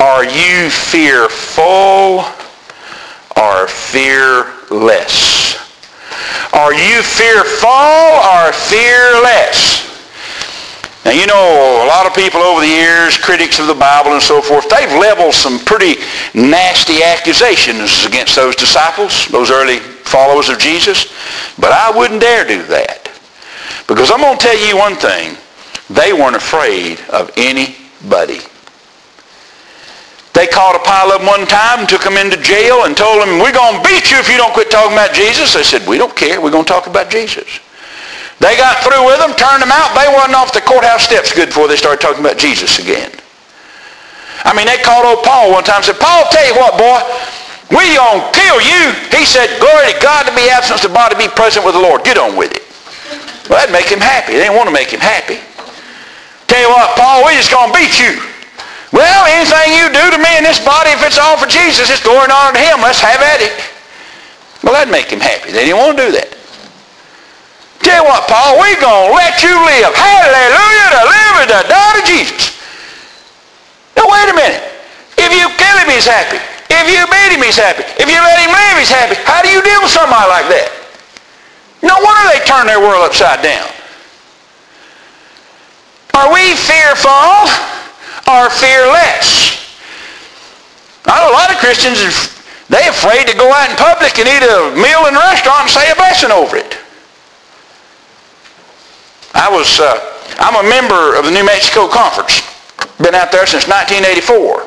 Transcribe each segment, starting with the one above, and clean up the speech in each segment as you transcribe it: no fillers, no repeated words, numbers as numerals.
Are you fearful or fearless? Are you fearful or fearless? Now, you know, a lot of people over the years, critics of the Bible and so forth, they've leveled some pretty nasty accusations against those disciples, those early followers of Jesus. But I wouldn't dare do that. Because I'm going to tell you one thing. They weren't afraid of anybody. They caught a pile of them one time and took them into jail and told them, we're going to beat you if you don't quit talking about Jesus. They said, we don't care. We're going to talk about Jesus. They got through with them, turned them out. They wasn't off the courthouse steps good before they started talking about Jesus again. I mean, they called old Paul one time and said, Paul, tell you what, boy, we going to kill you. He said, glory to God to be absent, the body be present with the Lord. Get on with it. Well, that'd make him happy. They didn't want to make him happy. Tell you what, Paul, we're just going to beat you. Well, anything you do to me in this body, if it's all for Jesus, it's glory and honor to him. Let's have at it. Well, that'd make him happy. They didn't want to do that. Tell you what, Paul, we're going to let you live. Hallelujah, to live and to die to Jesus. Now, wait a minute. If you kill him, he's happy. If you beat him, he's happy. If you let him live, he's happy. How do you deal with somebody like that? No wonder they turn their world upside down. Are we fearful or fearless? I know a lot of Christians, they're afraid to go out in public and eat a meal in a restaurant and say a blessing over it. I'm a member of the New Mexico Conference. Been out there since 1984.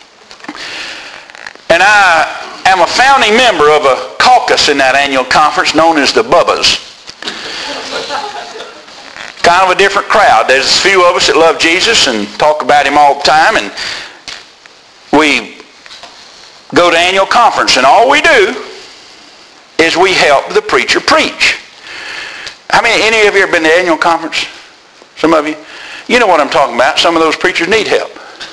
And I am a founding member of a caucus in that annual conference known as the Bubbas. Kind of a different crowd. There's a few of us that love Jesus and talk about him all the time, and we go to annual conference, and all we do is we help the preacher preach. How many, any of you have been to annual conference? Some of you? You know what I'm talking about. Some of those preachers need help.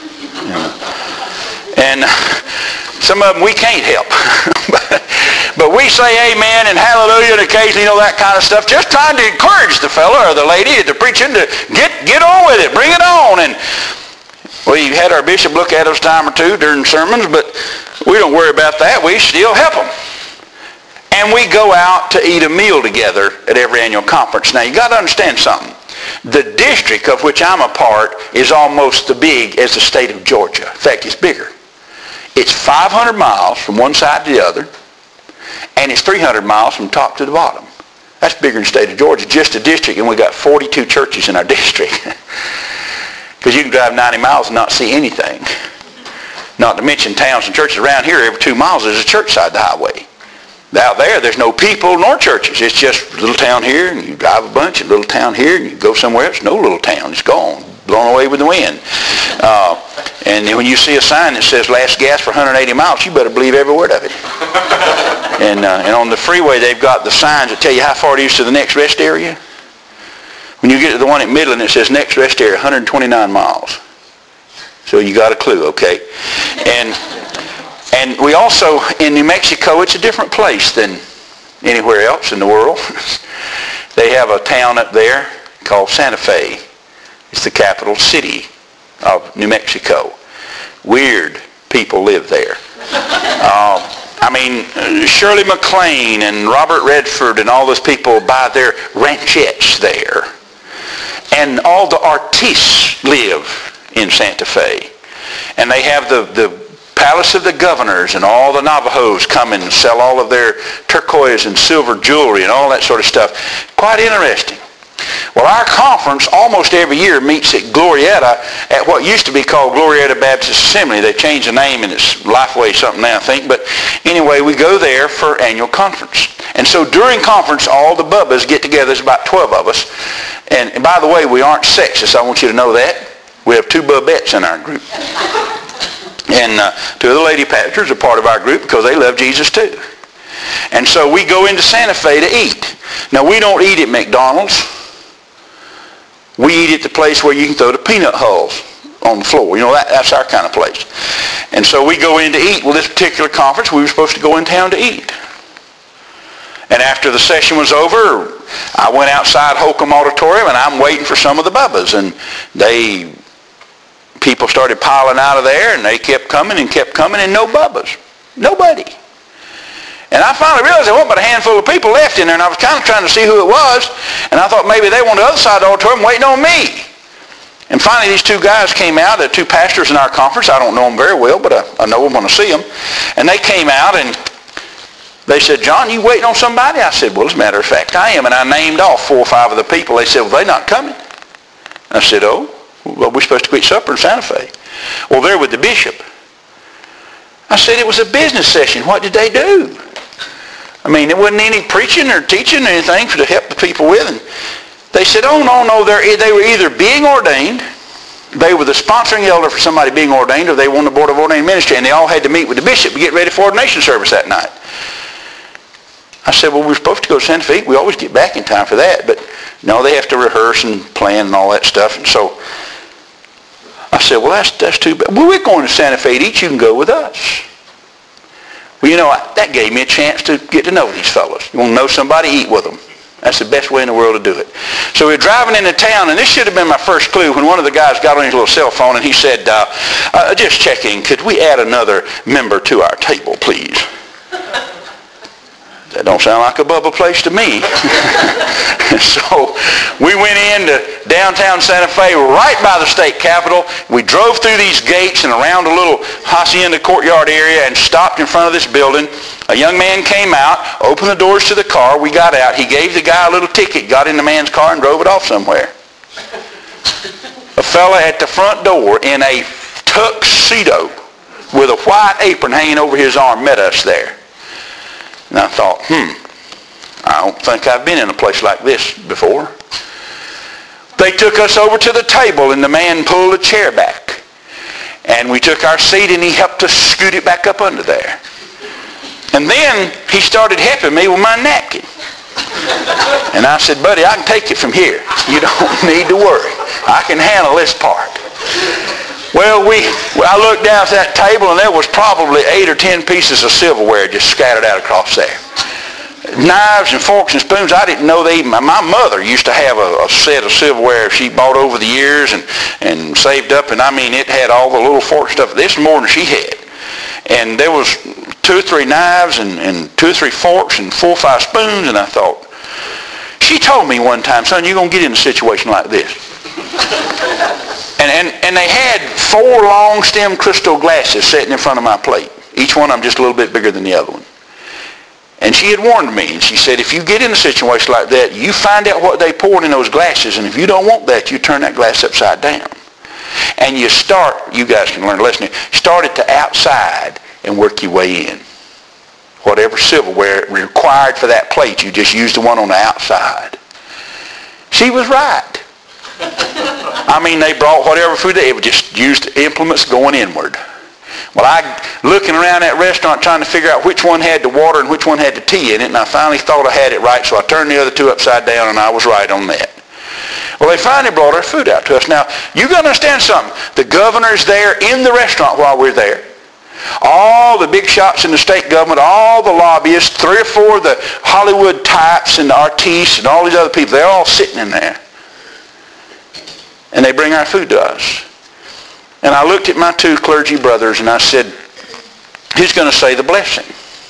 And some of them we can't help. But we say amen and hallelujah and occasionally, that kind of stuff, just trying to encourage the fella or the lady at the preaching to get on with it, bring it on. And we had our bishop look at us a time or two during sermons, but we don't worry about that. We still help them. And we go out to eat a meal together at every annual conference. Now, you got to understand something. The district of which I'm a part is almost as big as the state of Georgia. In fact, it's bigger. It's 500 miles from one side to the other, and it's 300 miles from top to the bottom. That's bigger than the state of Georgia, just a district, and we got 42 churches in our district. Because you can drive 90 miles and not see anything. Not to mention towns and churches around here, every 2 miles there's a church side the highway. Out there's no people nor churches. It's just a little town here, and you drive a bunch, a little town here, and you go somewhere else, no little town. It's gone, blown away with the wind. And when you see a sign that says last gas for 180 miles, you better believe every word of it. And on the freeway, they've got the signs that tell you how far it is to the next rest area. When you get to the one at Midland, it says next rest area, 129 miles. So you got a clue, okay? And we also, in New Mexico, it's a different place than anywhere else in the world. They have a town up there called Santa Fe. It's the capital city of New Mexico. Weird people live there. Shirley MacLaine and Robert Redford and all those people buy their ranchettes there. And all the artistes live in Santa Fe. And they have the palace of the governors, and all the Navajos come and sell all of their turquoise and silver jewelry and all that sort of stuff. Quite interesting. Well, our conference almost every year meets at Glorieta at what used to be called Glorieta Baptist Assembly. They changed the name and it's Lifeway something now, I think. But anyway, we go there for annual conference. And so during conference, all the Bubbas get together. There's about 12 of us. And by the way, we aren't sexist. I want you to know that. We have 2 Bubbettes in our group. And 2 of the lady pastors are part of our group because they love Jesus too. And so we go into Santa Fe to eat. Now, we don't eat at McDonald's. We eat at the place where you can throw the peanut hulls on the floor. That's our kind of place. And so we go in to eat. Well, this particular conference, we were supposed to go in town to eat. And after the session was over, I went outside Holcomb Auditorium, and I'm waiting for some of the Bubbas. And they people started piling out of there, and they kept coming, and no Bubbas. Nobody. And I finally realized there wasn't but a handful of people left in there, and I was kind of trying to see who it was, and I thought maybe they were on the other side of the auditorium waiting on me. And finally these two guys came out, the two pastors in our conference. I don't know them very well, but I know them when I see them. And they came out, and they said, "John, you waiting on somebody?" I said, "Well, as a matter of fact, I am." And I named off 4 or 5 of the people. They said, "Well, they're not coming." And I said, "Oh, well, we're supposed to quit supper in Santa Fe." "Well, they're with the bishop." I said, "It was a business session. What did they do?" I mean, there wasn't any preaching or teaching or anything to help the people with. And they said, "Oh, no, they were either being ordained, they were the sponsoring elder for somebody being ordained, or they were on the board of ordained ministry, and they all had to meet with the bishop to get ready for ordination service that night." I said, "Well, we're supposed to go to Santa Fe. We always get back in time for that." But no, they have to rehearse and plan and all that stuff. And so I said, "Well, that's too bad. Well, we're going to Santa Fe to eat. You can go with us." Well, you know, that gave me a chance to get to know these fellows. You want to know somebody, eat with them. That's the best way in the world to do it. So we were driving into town, and this should have been my first clue when one of the guys got on his little cell phone, and he said, "Just checking, could we add another member to our table, please?" That don't sound like a Bubba place to me. So we went into downtown Santa Fe, right by the state capitol. We drove through these gates and around a little hacienda courtyard area and stopped in front of this building. A young man came out, opened the doors to the car. We got out. He gave the guy a little ticket, got in the man's car, and drove it off somewhere. A fella at the front door in a tuxedo with a white apron hanging over his arm met us there. And I thought, I don't think I've been in a place like this before. They took us over to the table, and the man pulled a chair back. And we took our seat, and he helped us scoot it back up under there. And then he started helping me with my napkin. And I said, "Buddy, I can take it from here. You don't need to worry. I can handle this part." Well, I looked down at that table, and there was probably 8 or 10 pieces of silverware just scattered out across there. Knives and forks and spoons, I didn't know they even... My mother used to have a set of silverware she bought over the years and saved up, and I mean, it had all the little fork stuff. This is more than she had. And there was 2 or 3 knives and 2 or 3 forks and 4 or 5 spoons, and I thought, she told me one time, "Son, you're going to get in a situation like this." And they had 4 long stem crystal glasses sitting in front of my plate. Each one of them just a little bit bigger than the other one. And she had warned me, and she said, "If you get in a situation like that, you find out what they poured in those glasses, and if you don't want that, you turn that glass upside down. And you guys can learn a lesson here, start at the outside and work your way in. Whatever silverware required for that plate, you just use the one on the outside." She was right. I mean, they brought whatever food they would just use the implements going inward. Well, looking around that restaurant trying to figure out which one had the water and which one had the tea in it, and I finally thought I had it right, so I turned the other 2 upside down, and I was right on that. Well, they finally brought our food out to us. Now, you got to understand something. The governor's there in the restaurant while we're there. All the big shots in the state government, all the lobbyists, 3 or 4 of the Hollywood types and the artistes and all these other people, they're all sitting in there. And they bring our food to us. And I looked at my 2 clergy brothers and I said, "Who's going to say the blessing?"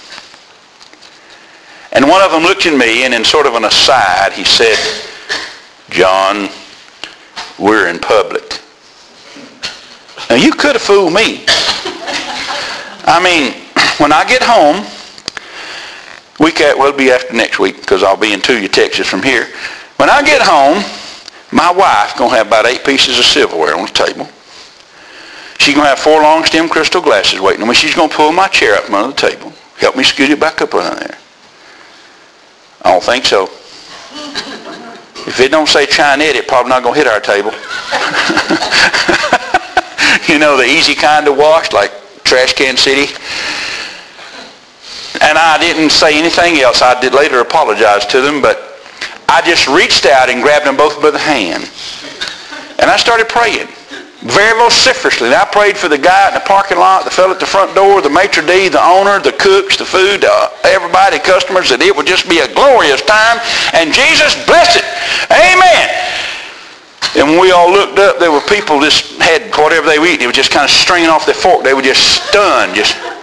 And one of them looked at me, and in sort of an aside, he said, "John, we're in public." Now, you could have fooled me. I mean, when I get home, it'll be after next week because I'll be in Tuya, Texas from here. When I get home, my wife's going to have about 8 pieces of silverware on the table. She's going to have 4 long stem crystal glasses waiting on me. She's going to pull my chair up from under the table, help me scoot it back up under there. I don't think so. If it don't say Chinette, it's probably not going to hit our table. You know, the easy kind to wash, like Trash Can City. And I didn't say anything else. I did later apologize to them, but I just reached out and grabbed them both by the hand. And I started praying very vociferously. And I prayed for the guy in the parking lot, the fellow at the front door, the maitre d', the owner, the cooks, the food, everybody, customers, that it would just be a glorious time. And Jesus bless it. Amen. And when we all looked up, there were people just had whatever they were eating. They were just kind of stringing off their fork. They were just stunned.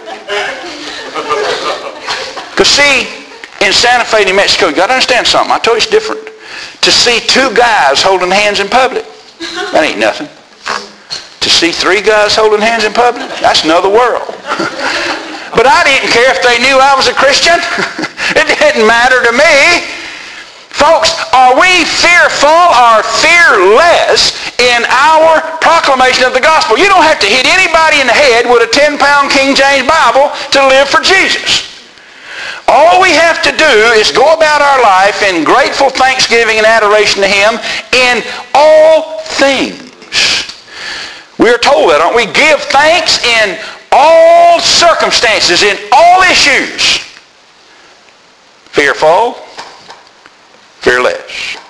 Because see, in Santa Fe, New Mexico, you got to understand something. I told you it's different. To see two guys holding hands in public, that ain't nothing. To see three guys holding hands in public, that's another world. But I didn't care if they knew I was a Christian. It didn't matter to me. Folks, are we fearful or fearless in our proclamation of the gospel? You don't have to hit anybody in the head with a 10-pound King James Bible to live for Jesus. All we have to do is go about our life in grateful thanksgiving and adoration to Him in all things. We are told that, aren't we? Give thanks in all circumstances, in all issues. Fearful, fearless.